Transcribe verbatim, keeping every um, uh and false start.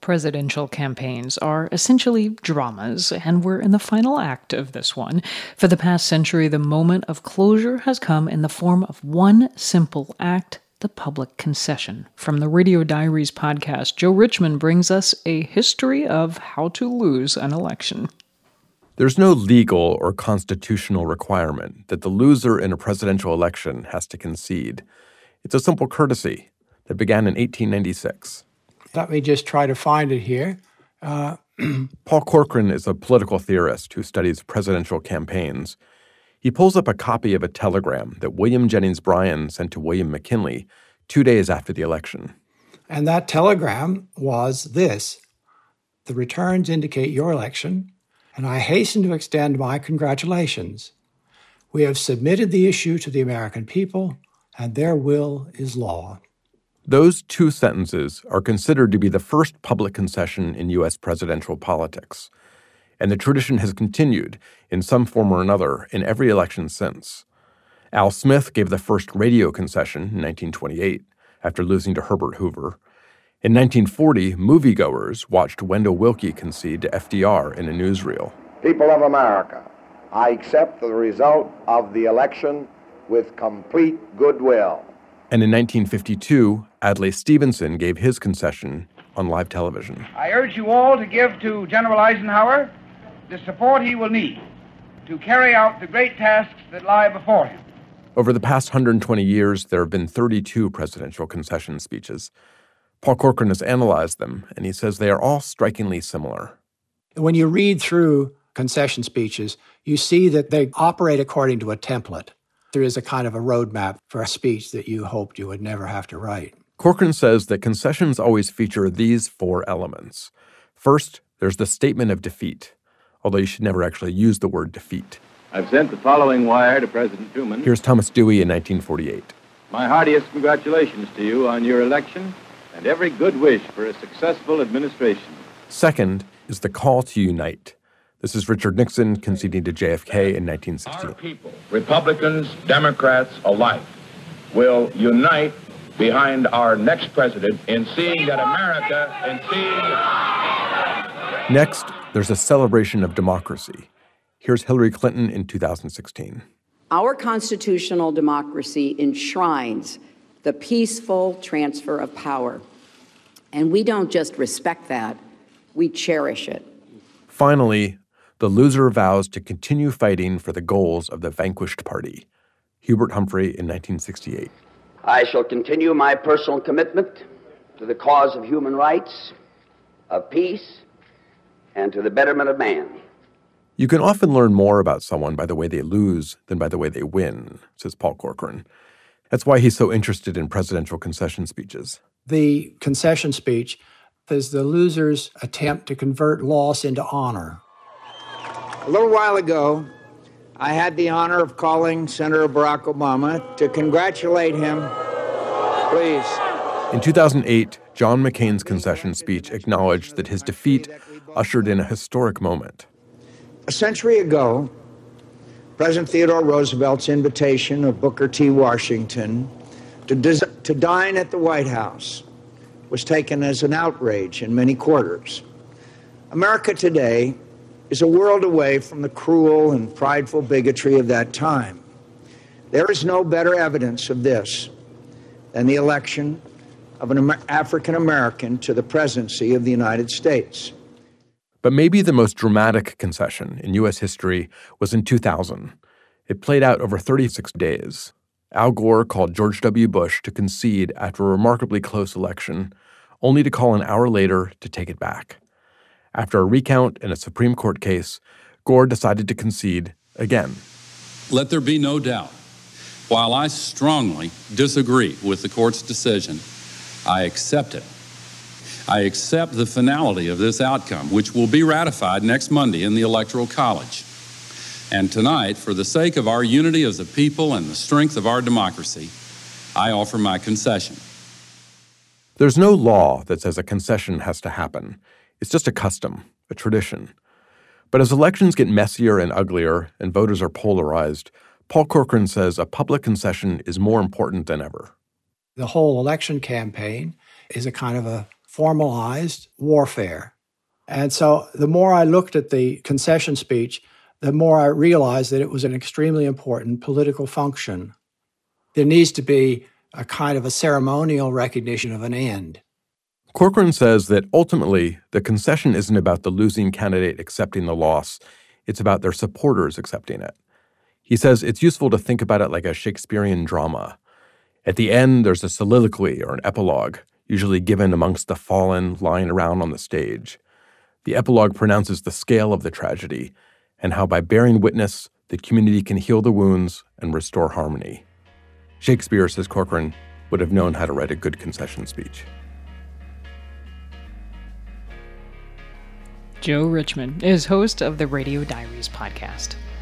Presidential campaigns are essentially dramas, and we're in the final act of this one. For the past century, the moment of closure has come in the form of one simple act: the public concession. From the Radio Diaries podcast, Joe Richmond brings us a history of how to lose an election. There's no legal or constitutional requirement that the loser in a presidential election has to concede. It's a simple courtesy that began in eighteen ninety-six. Let me just try to find it here. Uh, Paul Corcoran is a political theorist who studies presidential campaigns. He pulls up a copy of a telegram that William Jennings Bryan sent to William McKinley two days after the election. And that telegram was this: "The returns indicate your election, and I hasten to extend my congratulations. We have submitted the issue to the American people, and their will is law." Those two sentences are considered to be the first public concession in U S presidential politics, and the tradition has continued in some form or another in every election since. Al Smith gave the first radio concession in nineteen twenty-eight after losing to Herbert Hoover. In nineteen forty, moviegoers watched Wendell Willkie concede to F D R in a newsreel. People of America, I accept the result of the election with complete goodwill. And in nineteen fifty-two, Adlai Stevenson gave his concession on live television. I urge you all to give to General Eisenhower the support he will need to carry out the great tasks that lie before him. Over the past one hundred twenty years, there have been thirty-two presidential concession speeches. Paul Corcoran has analyzed them, and he says they are all strikingly similar. When you read through concession speeches, you see that they operate according to a template. There is a kind of a roadmap for a speech that you hoped you would never have to write. Corcoran says that concessions always feature these four elements. First, there's the statement of defeat, although you should never actually use the word defeat. I've sent the following wire to President Truman. Here's Thomas Dewey in nineteen forty-eight. My heartiest congratulations to you on your election and every good wish for a successful administration. Second is the call to unite. This is Richard Nixon conceding to J F K in nineteen sixty. Our people, Republicans, Democrats alike, will unite behind our next president in seeing that America, in seeing... Next, there's a celebration of democracy. Here's Hillary Clinton in two thousand sixteen. Our constitutional democracy enshrines the peaceful transfer of power. And we don't just respect that, we cherish it. Finally, the loser vows to continue fighting for the goals of the vanquished party. Hubert Humphrey in nineteen sixty-eight. I shall continue my personal commitment to the cause of human rights, of peace, and to the betterment of man. You can often learn more about someone by the way they lose than by the way they win, says Paul Corcoran. That's why he's so interested in presidential concession speeches. The concession speech is the loser's attempt to convert loss into honor. A little while ago, I had the honor of calling Senator Barack Obama to congratulate him. Please. In two thousand eight, John McCain's concession speech acknowledged that his defeat ushered in a historic moment. A century ago, President Theodore Roosevelt's invitation of Booker T. Washington to, dis- to dine at the White House was taken as an outrage in many quarters. America today is a world away from the cruel and prideful bigotry of that time. There is no better evidence of this than the election of an Amer- African American to the presidency of the United States. But maybe the most dramatic concession in U S history was in two thousand. It played out over thirty-six days. Al Gore called George W. Bush to concede after a remarkably close election, only to call an hour later to take it back. After a recount in a Supreme Court case, Gore decided to concede again. Let there be no doubt. While I strongly disagree with the court's decision, I accept it. I accept the finality of this outcome, which will be ratified next Monday in the Electoral College. And tonight, for the sake of our unity as a people and the strength of our democracy, I offer my concession. There's no law that says a concession has to happen. It's just a custom, a tradition. But as elections get messier and uglier and voters are polarized, Paul Corcoran says a public concession is more important than ever. The whole election campaign is a kind of a formalized warfare. And so the more I looked at the concession speech, the more I realized that it was an extremely important political function. There needs to be a kind of a ceremonial recognition of an end. Corcoran says that ultimately, the concession isn't about the losing candidate accepting the loss. It's about their supporters accepting it. He says it's useful to think about it like a Shakespearean drama. At the end, there's a soliloquy or an epilogue, usually given amongst the fallen lying around on the stage. The epilogue pronounces the scale of the tragedy and how by bearing witness, the community can heal the wounds and restore harmony. Shakespeare, says Corcoran, would have known how to write a good concession speech. Joe Richmond is host of the Radio Diaries podcast.